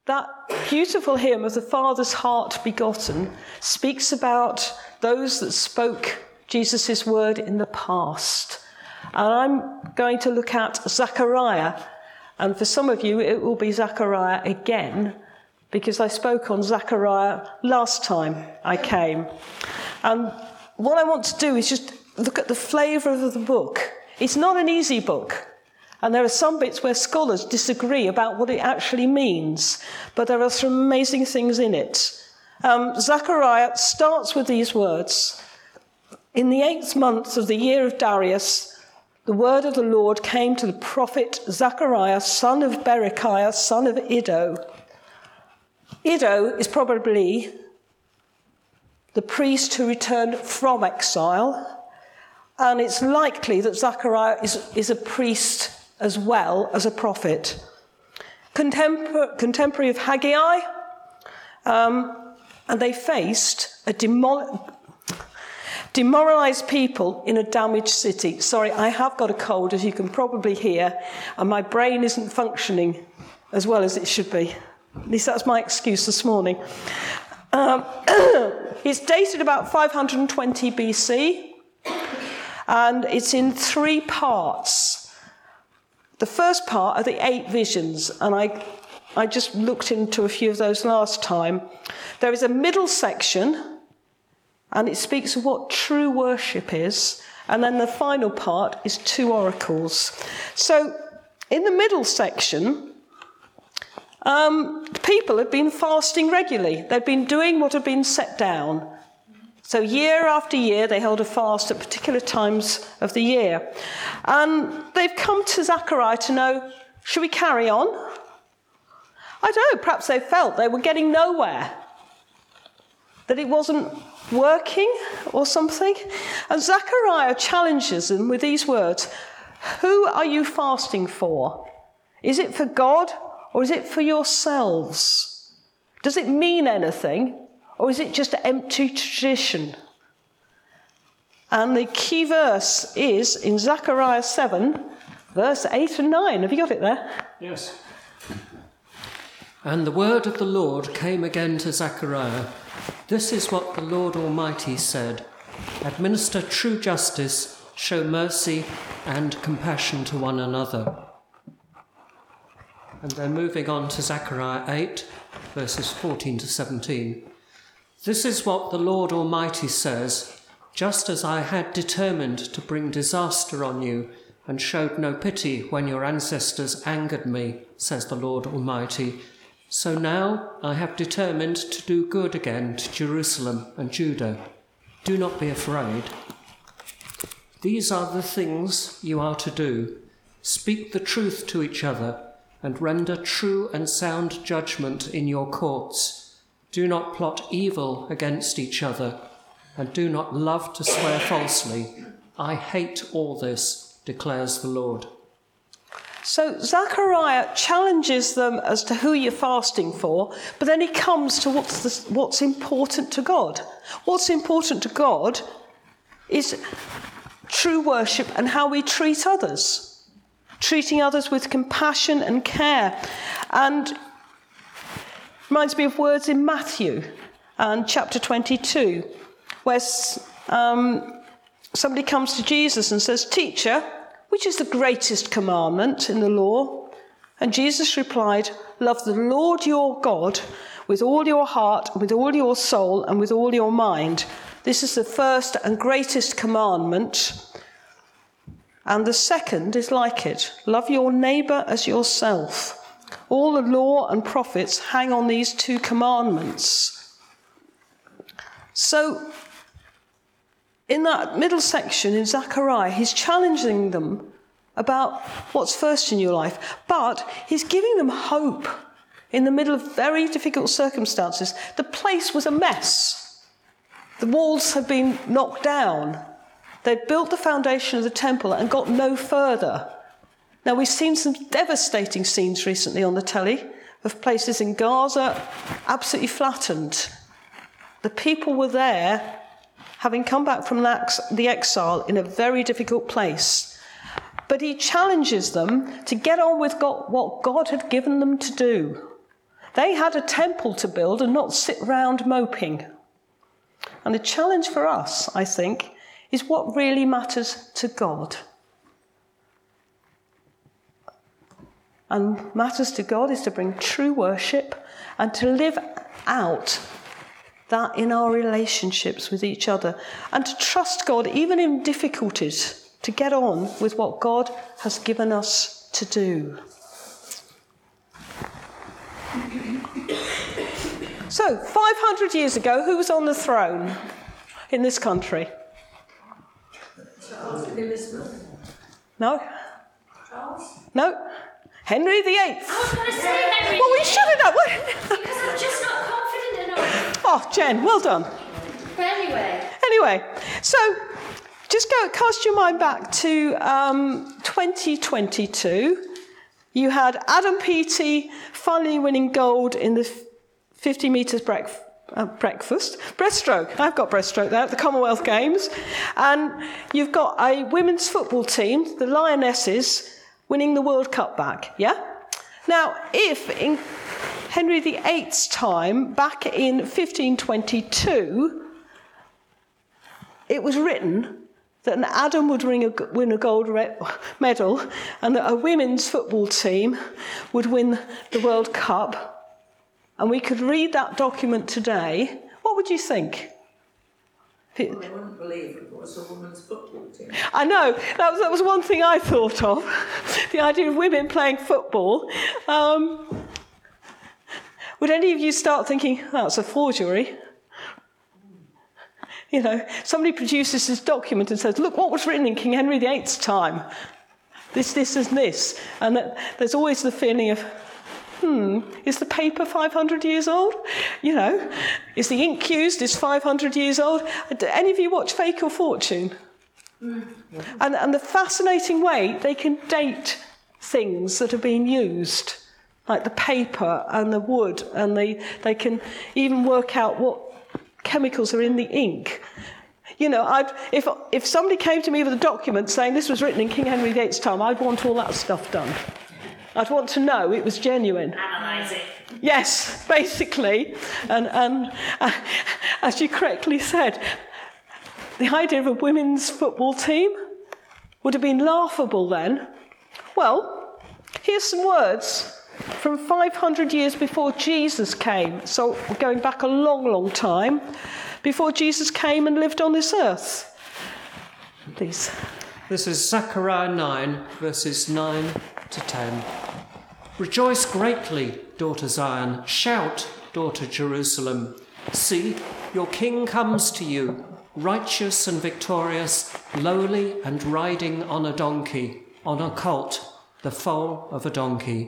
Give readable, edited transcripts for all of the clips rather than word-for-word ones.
That beautiful hymn of the Father's heart begotten speaks about those that spoke Jesus' word in the past. And I'm going to look at Zechariah. And for some of you, it will be Zechariah again, because I spoke on Zechariah last time I came. And what I want to do is just look at the flavour of the book. It's not an easy book. And there are some bits where scholars disagree about what it actually means. But there are some amazing things in it. Zechariah starts with these words. In the 8th month of the year of Darius, the word of the Lord came to the prophet Zechariah, son of Berechiah, son of Iddo. Iddo is probably the priest who returned from exile. And it's likely that Zechariah is a priest as well as a prophet. Contemporary of Haggai, and they faced a demoralized people in a damaged city. Sorry, I have got a cold, as you can probably hear, and my brain isn't functioning as well as it should be. At least that's my excuse this morning. It's dated about 520 BC, and it's in 3 parts. The first part are the 8 visions, and I just looked into a few of those last time. There is a middle section, and it speaks of what true worship is, and then the final part is 2 oracles. So, in the middle section, people had been fasting regularly. They'd been doing what had been set down. So year after year, they held a fast at particular times of the year. And they've come to Zechariah to know, should we carry on? I don't know, perhaps they felt they were getting nowhere, that it wasn't working or something. And Zechariah challenges them with these words, who are you fasting for? Is it for God or is it for yourselves? Does it mean anything? Or is it just empty tradition? And the key verse is in Zechariah 7, verse 8 and 9. Have you got it there? Yes. And the word of the Lord came again to Zechariah. This is what the Lord Almighty said. Administer true justice, show mercy and compassion to one another. And then moving on to Zechariah 8, verses 14 to 17. This is what the Lord Almighty says, just as I had determined to bring disaster on you and showed no pity when your ancestors angered me, says the Lord Almighty, so now I have determined to do good again to Jerusalem and Judah. Do not be afraid. These are the things you are to do. Speak the truth to each other and render true and sound judgment in your courts. Do not plot evil against each other, and do not love to swear falsely. I hate all this, declares the Lord. So Zechariah challenges them as to who you're fasting for, but then he comes to what's important to God. What's important to God is true worship and how we treat others, treating others with compassion and care. And reminds me of words in Matthew and chapter 22, where somebody comes to Jesus and says, Teacher, which is the greatest commandment in the law? And Jesus replied, love the Lord your God with all your heart, with all your soul, and with all your mind. This is the first and greatest commandment. And the second is like it. Love your neighbour as yourself. All the law and prophets hang on these 2 commandments. So, in that middle section in Zechariah, he's challenging them about what's first in your life, but he's giving them hope in the middle of very difficult circumstances. The place was a mess. The walls had been knocked down. They'd built the foundation of the temple and got no further. Now, we've seen some devastating scenes recently on the telly of places in Gaza absolutely flattened. The people were there, having come back from the exile in a very difficult place. But he challenges them to get on with what God had given them to do. They had a temple to build and not sit round moping. And the challenge for us, I think, is what really matters to God. And matters to God is to bring true worship and to live out that in our relationships with each other, and to trust God even in difficulties to get on with what God has given us to do. So, 500 years ago, who was on the throne in this country? Charles and Elizabeth. No? Charles? No? Henry VIII. I was going to say Henry Well, we VIII, should have done. because I'm just not confident enough. Oh, Jen, well done. But anyway. Anyway, so just cast your mind back to 2022. You had Adam Peaty finally winning gold in the 50 metres breaststroke. I've got breaststroke there at the Commonwealth Games. And you've got a women's football team, the Lionesses, winning the World Cup back, yeah? Now, if in Henry VIII's time, back in 1522, it was written that an Adam would win a gold medal and that a women's football team would win the World Cup, and we could read that document today, what would you think? Well, I wouldn't believe it was a women's football team. I know, that was one thing I thought of, the idea of women playing football. Would any of you start thinking, that's a forgery? You know, somebody produces this document and says, look what was written in King Henry VIII's time. This, and this. And there's always the feeling of, is the paper 500 years old? You know, is the ink used? Is 500 years old? Do any of you watch Fake or Fortune? And the fascinating way they can date things that are being used, like the paper and the wood, and they can even work out what chemicals are in the ink. You know, if somebody came to me with a document saying this was written in King Henry VIII's time, I'd want all that stuff done. I'd want to know it was genuine. Analyse it. Yes, basically. And as you correctly said, the idea of a women's football team would have been laughable then. Well, here's some words from 500 years before Jesus came. So we're going back a long, long time before Jesus came and lived on this earth. Please. This is Zechariah 9, verses 9 to 10. Rejoice greatly, daughter Zion. Shout, daughter Jerusalem. See, your king comes to you, righteous and victorious, lowly and riding on a donkey, on a colt, the foal of a donkey.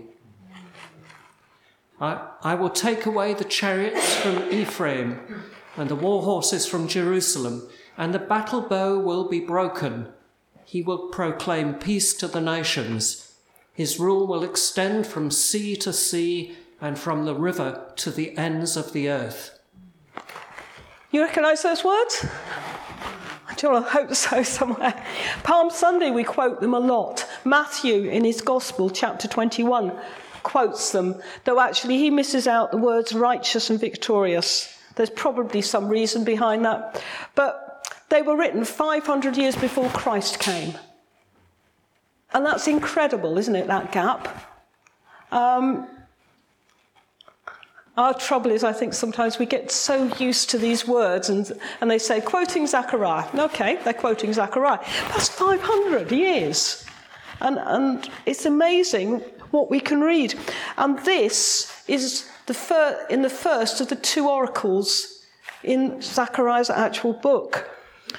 I will take away the chariots from Ephraim and the war horses from Jerusalem, and the battle bow will be broken. He will proclaim peace to the nations. His rule will extend from sea to sea and from the river to the ends of the earth. You recognise those words? I hope so somewhere. Palm Sunday we quote them a lot. Matthew in his Gospel, chapter 21, quotes them, though actually he misses out the words righteous and victorious. There's probably some reason behind that. But they were written 500 years before Christ came. And that's incredible, isn't it, that gap? Our trouble is, I think, sometimes we get so used to these words and they say, quoting Zechariah. Okay, they're quoting Zechariah. That's 500 years. And it's amazing what we can read. And this is in the first of the two oracles in Zechariah's actual book.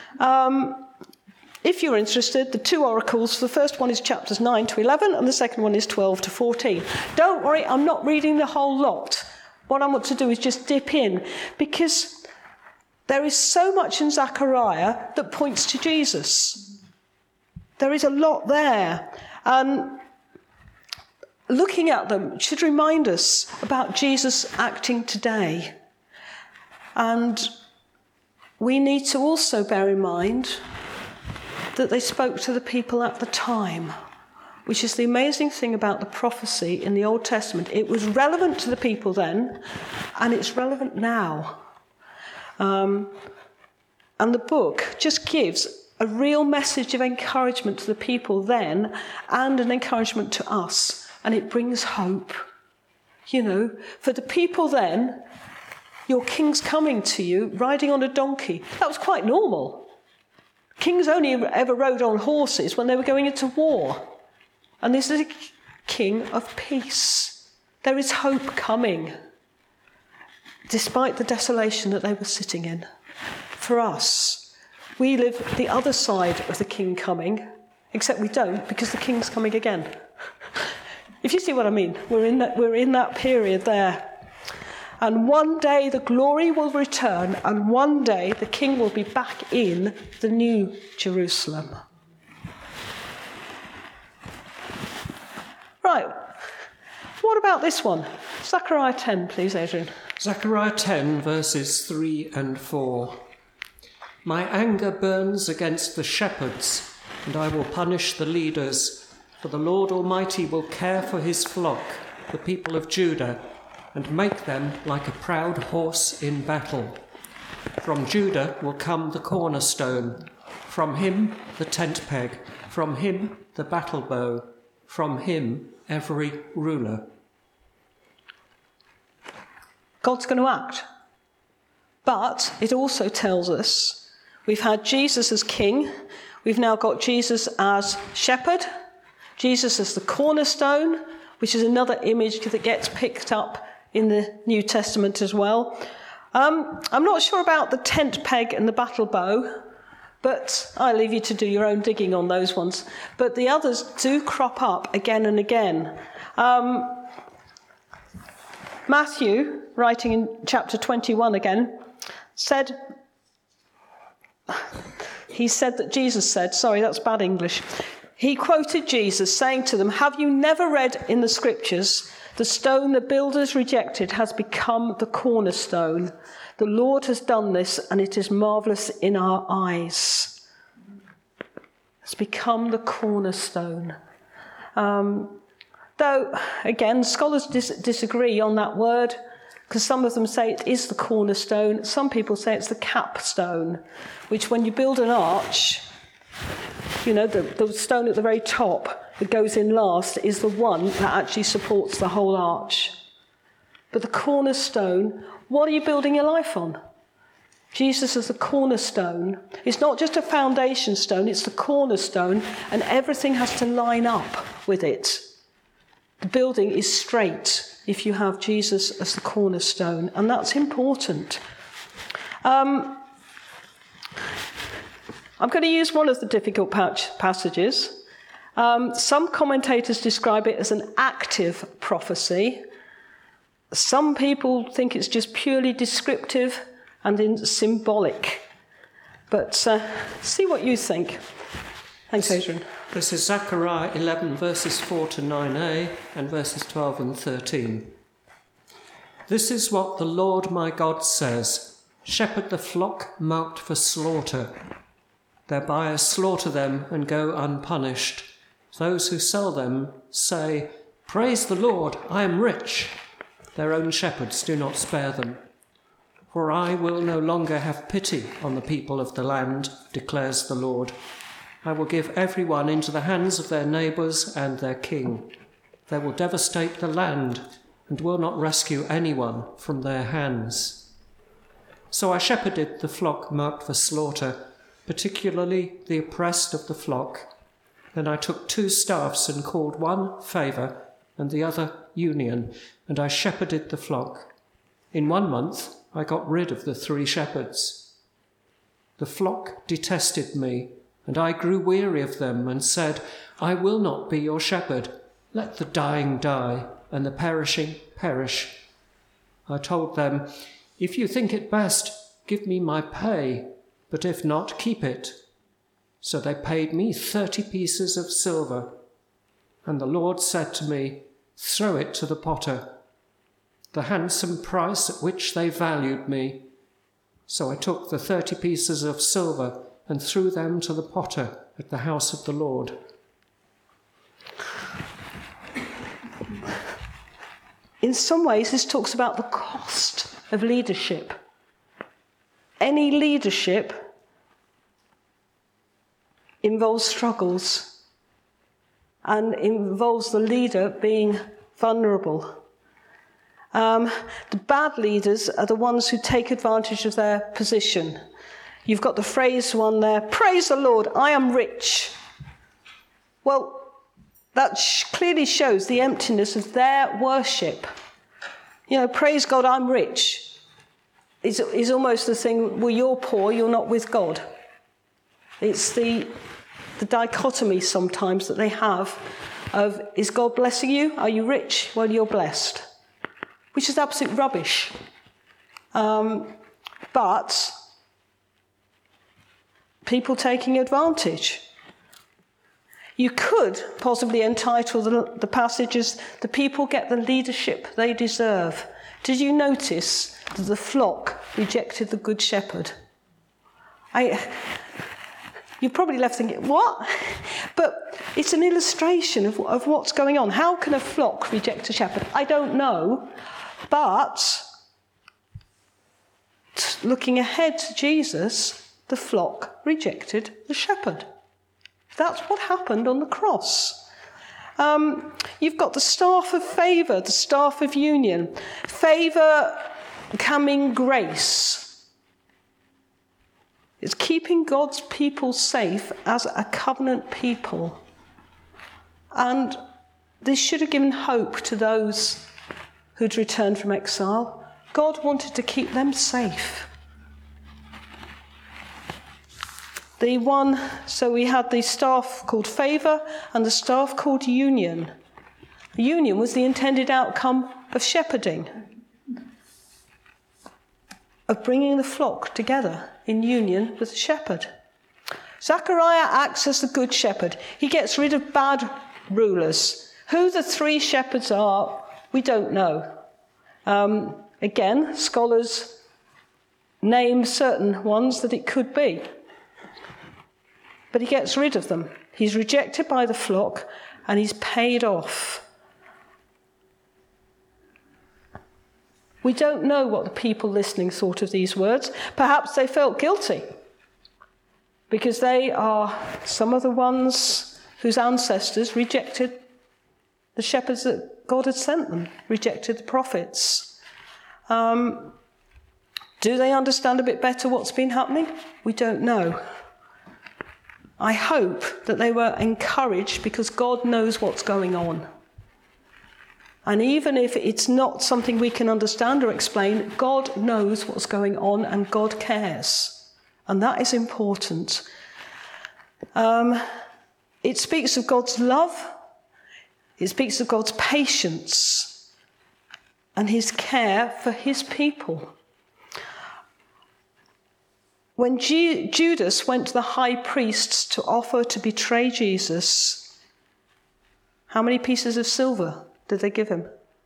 If you're interested, the two oracles, the first one is chapters 9 to 11, and the second one is 12 to 14. Don't worry, I'm not reading the whole lot. What I want to do is just dip in, because there is so much in Zechariah that points to Jesus. There is a lot there. And looking at them should remind us about Jesus acting today. And we need to also bear in mind that they spoke to the people at the time. which is the amazing thing about the prophecy in the Old Testament. It was relevant to the people then, and it's relevant now. And the book just gives a real message of encouragement to the people then and an encouragement to us. And it brings hope. You know, for the people then, your king's coming to you riding on a donkey. That was quite normal. Kings only ever rode on horses when they were going into war. And this is a king of peace. There is hope coming, despite the desolation that they were sitting in. For us, we live the other side of the king coming, except we don't, because the king's coming again. If you see what I mean, we're in that period there. And one day the glory will return, and one day the king will be back in the new Jerusalem. Right, what about this one? Zechariah 10, please, Adrian. Zechariah 10, verses 3 and 4. My anger burns against the shepherds, and I will punish the leaders, for the Lord Almighty will care for his flock, the people of Judah, and make them like a proud horse in battle. From Judah will come the cornerstone, from him the tent peg, from him the battle bow, from him every ruler. God's going to act. But it also tells us we've had Jesus as king, we've now got Jesus as shepherd, Jesus as the cornerstone, which is another image that gets picked up in the New Testament as well. I'm not sure about the tent peg and the battle bow, but I leave you to do your own digging on those ones. But the others do crop up again and again. Matthew, writing in chapter 21 again, said that Jesus said, sorry, that's bad English. He quoted Jesus saying to them, "Have you never read in the scriptures, the stone the builders rejected has become the cornerstone. The Lord has done this, and it is marvellous in our eyes." It's become the cornerstone. Though, again, scholars disagree on that word, because some of them say it is the cornerstone. Some people say it's the capstone, which when you build an arch, you know, the stone at the very top that goes in last is the one that actually supports the whole arch. But the cornerstone, what are you building your life on? Jesus is the cornerstone. It's not just a foundation stone, it's the cornerstone, and everything has to line up with it. The building is straight if you have Jesus as the cornerstone, and that's important. I'm going to use one of the difficult passages. Some commentators describe it as an active prophecy. Some people think it's just purely descriptive and symbolic. But see what you think. Thanks, Adrian. This is Zechariah 11, verses 4 to 9a, and verses 12 and 13. This is what the Lord my God says: shepherd the flock marked for slaughter. Their buyers slaughter them and go unpunished. Those who sell them say, "Praise the Lord, I am rich." Their own shepherds do not spare them. For I will no longer have pity on the people of the land, declares the Lord. I will give everyone into the hands of their neighbours and their king. They will devastate the land and will not rescue anyone from their hands. So I shepherded the flock marked for slaughter, particularly the oppressed of the flock. Then I took 2 staffs and called one Favour and the other Union, and I shepherded the flock. In 1 month I got rid of the 3 shepherds. The flock detested me, and I grew weary of them and said, "I will not be your shepherd. Let the dying die and the perishing perish." I told them, "If you think it best, give me my pay, but if not, keep it." So they paid me 30 pieces of silver. And the Lord said to me, "Throw it to the potter, the handsome price at which they valued me." So I took the 30 pieces of silver and threw them to the potter at the house of the Lord. in some ways, this talks about the cost of leadership. Any leadership involves struggles and involves the leader being vulnerable. The bad leaders are the ones who take advantage of their position. You've got the phrase one there, praise the Lord, I am rich. Well, that clearly shows the emptiness of their worship. Praise God, I'm rich. Is almost the thing, well, you're poor, you're not with God. It's the dichotomy sometimes that they have of, is God blessing you? Are you rich? Well, you're blessed. Which is absolute rubbish. But people taking advantage. You could possibly entitle the passage as the people get the leadership they deserve. Did you notice that the flock rejected the good shepherd? You're probably left thinking, what? But it's an illustration of what's going on. How can a flock reject a shepherd? I don't know. But looking ahead to Jesus, the flock rejected the shepherd. That's what happened on the cross. You've got the staff of favour, the staff of union. Favour becoming grace. It's keeping God's people safe as a covenant people. And this should have given hope to those who'd returned from exile. God wanted to keep them safe. So we had the staff called favour and the staff called union. Union was the intended outcome of shepherding, of bringing the flock together in union with the shepherd. Zechariah acts as the good shepherd. He gets rid of bad rulers. Who the three shepherds are, we don't know. Again, scholars name certain ones that it could be. But he gets rid of them. He's rejected by the flock and he's paid off. We don't know what the people listening thought of these words. Perhaps they felt guilty because they are some of the ones whose ancestors rejected the shepherds that God had sent them, rejected the prophets. Do they understand a bit better what's been happening? We don't know. I hope that they were encouraged because God knows what's going on. And even if it's not something we can understand or explain, God knows what's going on and God cares. And that is important. It speaks of God's love. It speaks of God's patience and his care for his people. When Judas went to the high priests to offer to betray Jesus, how many pieces of silver did they give him?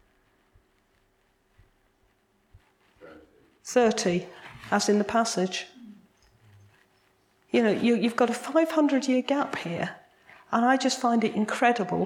30, as in the passage. You've got a 500-year gap here, and I just find it incredible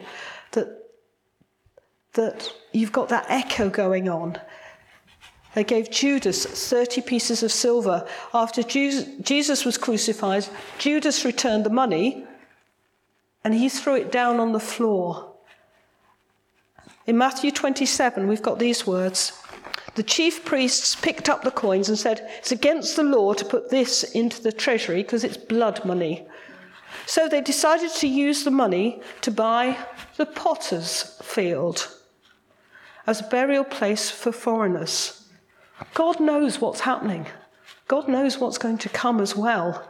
that you've got that echo going on. They gave Judas 30 pieces of silver. After Jesus was crucified, Judas returned the money and he threw it down on the floor. In Matthew 27, we've got these words. The chief priests picked up the coins and said, it's against the law to put this into the treasury because it's blood money. So they decided to use the money to buy the potter's field as a burial place for foreigners. God knows what's happening. God knows what's going to come as well.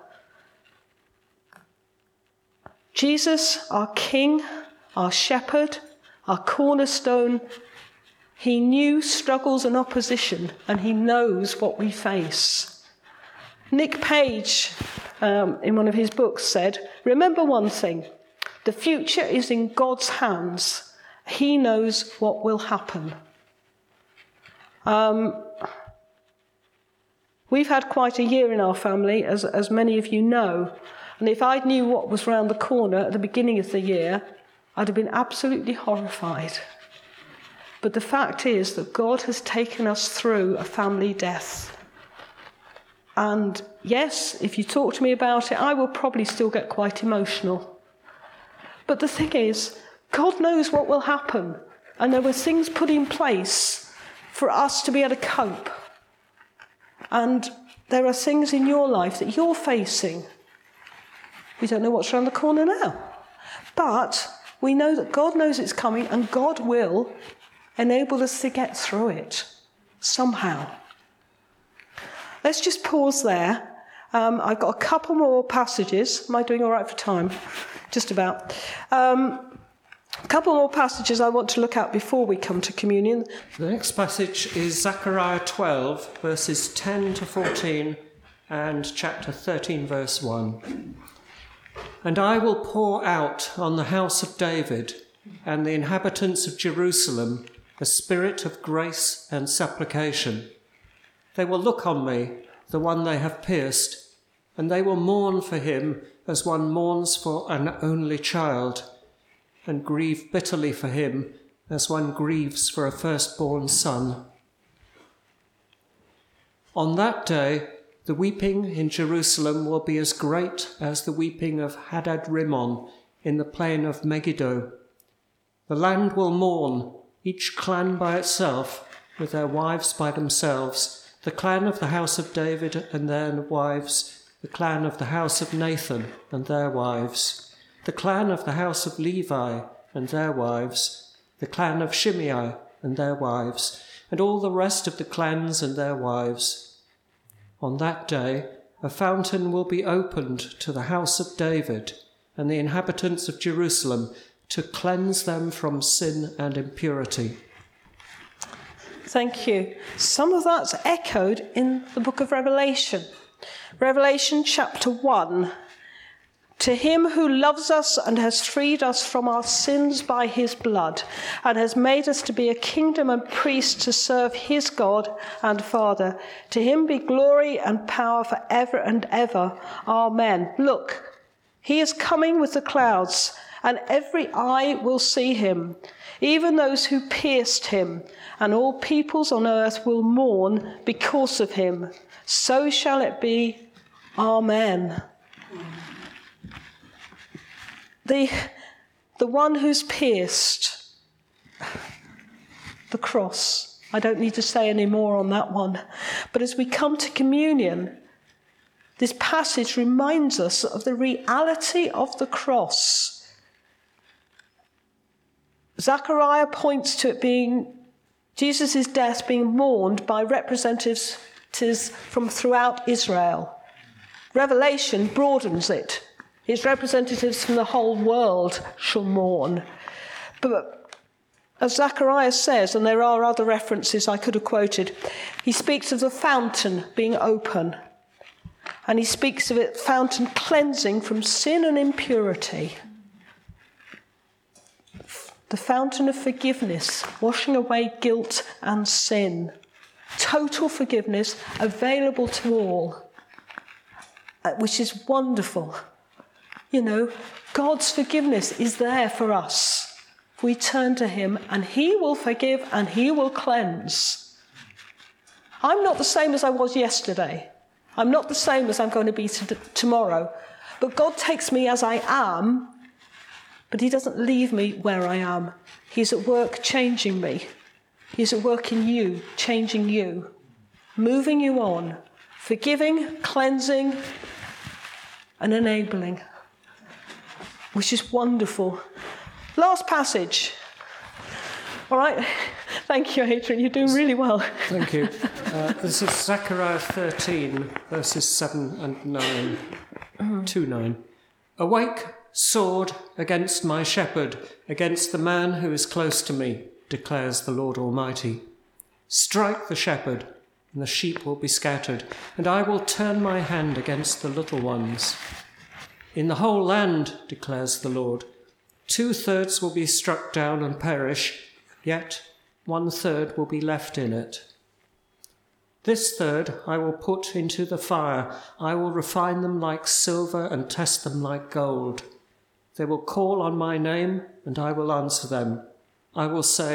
Jesus, our King, our shepherd, our cornerstone, he knew struggles and opposition, and he knows what we face. Nick Page, in one of his books, said, remember one thing, the future is in God's hands. He knows what will happen. We've had quite a year in our family, as many of you know, and if I knew what was round the corner at the beginning of the year, I'd have been absolutely horrified. But the fact is that God has taken us through a family death. And yes, if you talk to me about it, I will probably still get quite emotional. But the thing is, God knows what will happen. And there were things put in place for us to be able to cope. And there are things in your life that you're facing. We don't know what's around the corner now. But we know that God knows it's coming, and God will enable us to get through it somehow. Let's just pause there. I've got a couple more passages. Am I doing all right for time? Just about. A couple more passages I want to look at before we come to communion. The next passage is Zechariah 12, verses 10 to 14, and chapter 13, verse 1. And I will pour out on the house of David and the inhabitants of Jerusalem a spirit of grace and supplication. They will look on me, the one they have pierced, and they will mourn for him as one mourns for an only child, and grieve bitterly for him as one grieves for a firstborn son. On that day, the weeping in Jerusalem will be as great as the weeping of Hadad-rimmon in the plain of Megiddo. The land will mourn, each clan by itself, with their wives by themselves, the clan of the house of David and their wives, the clan of the house of Nathan and their wives, the clan of the house of Levi and their wives, the clan of Shimei and their wives, and all the rest of the clans and their wives. On that day, a fountain will be opened to the house of David and the inhabitants of Jerusalem to cleanse them from sin and impurity. Thank you. Some of that's echoed in the book of Revelation. Revelation chapter 1. To him who loves us and has freed us from our sins by his blood, and has made us to be a kingdom and priests to serve his God and Father, to him be glory and power forever and ever. Amen. Look, he is coming with the clouds, and every eye will see him, even those who pierced him, and all peoples on earth will mourn because of him. So shall it be. Amen. The one who's pierced the cross. I don't need to say any more on that one. But as we come to communion, this passage reminds us of the reality of the cross. Zechariah points to it being Jesus' death being mourned by representatives from throughout Israel. Revelation broadens it. His representatives from the whole world shall mourn. But as Zechariah says, and there are other references I could have quoted, he speaks of the fountain being open. And he speaks of it, fountain cleansing from sin and impurity. The fountain of forgiveness, washing away guilt and sin. Total forgiveness available to all, which is wonderful. You know, God's forgiveness is there for us. We turn to him and he will forgive and he will cleanse. I'm not the same as I was yesterday. I'm not the same as I'm going to be tomorrow. But God takes me as I am, but he doesn't leave me where I am. He's at work changing me. He's at work in you, changing you, moving you on, forgiving, cleansing, and enabling, which is wonderful. Last passage. All right. Thank you, Adrian. You're doing really well. Thank you. This is Zechariah 13, verses 7 and 9. 2:9. Awake, sword, against my shepherd, against the man who is close to me, declares the Lord Almighty. Strike the shepherd, and the sheep will be scattered, and I will turn my hand against the little ones. In the whole land, declares the Lord, 2/3 will be struck down and perish, yet 1/3 will be left in it. This third I will put into the fire. I will refine them like silver and test them like gold. They will call on my name, and I will answer them. I will say,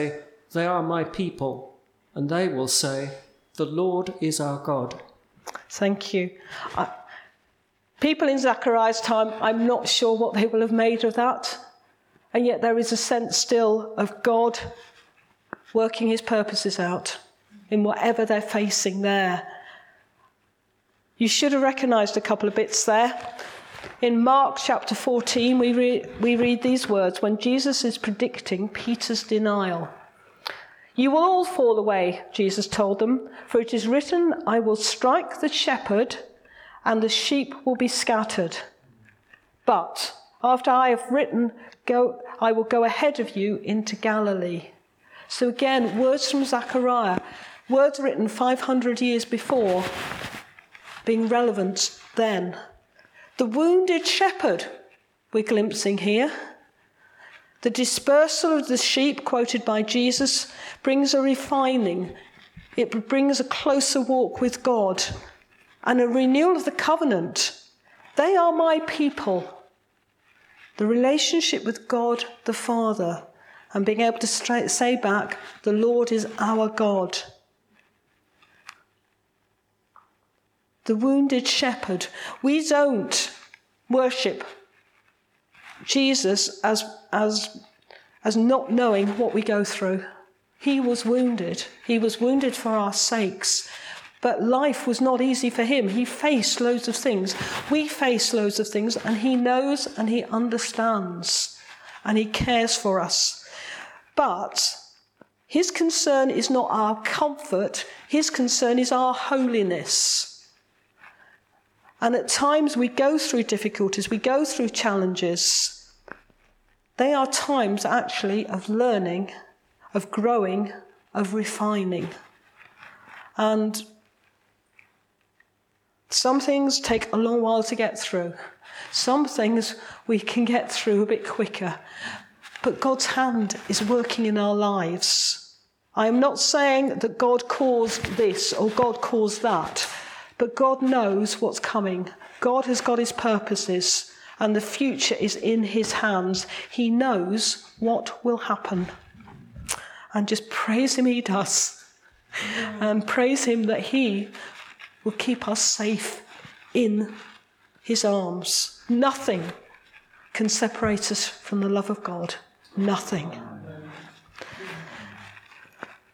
They are my people, and they will say, the Lord is our God. Thank you. People in Zechariah's time, I'm not sure what they will have made of that. And yet there is a sense still of God working his purposes out in whatever they're facing there. You should have recognised a couple of bits there. In Mark chapter 14, we read these words when Jesus is predicting Peter's denial. You will all fall away, Jesus told them, for it is written, I will strike the shepherd and the sheep will be scattered. But after I have written, I will go ahead of you into Galilee. So again, words from Zechariah, words written 500 years before, being relevant then. The wounded shepherd we're glimpsing here. The dispersal of the sheep, quoted by Jesus, brings a refining. It brings a closer walk with God and a renewal of the covenant. They are my people. The relationship with God the Father and being able to say back, the Lord is our God. The wounded shepherd. We don't worship Jesus as not knowing what we go through. He was wounded. He was wounded for our sakes. But life was not easy for him. He faced loads of things. We face loads of things, and he knows and he understands and he cares for us. But his concern is not our comfort. His concern is our holiness. And at times we go through difficulties, we go through challenges. They are times actually of learning, of growing, of refining. And some things take a long while to get through. Some things we can get through a bit quicker. But God's hand is working in our lives. I am not saying that God caused this or God caused that, but God knows what's coming. God has got his purposes, and the future is in his hands. He knows what will happen. And just praise him he does. And praise him that he will keep us safe in his arms. Nothing can separate us from the love of God. Nothing.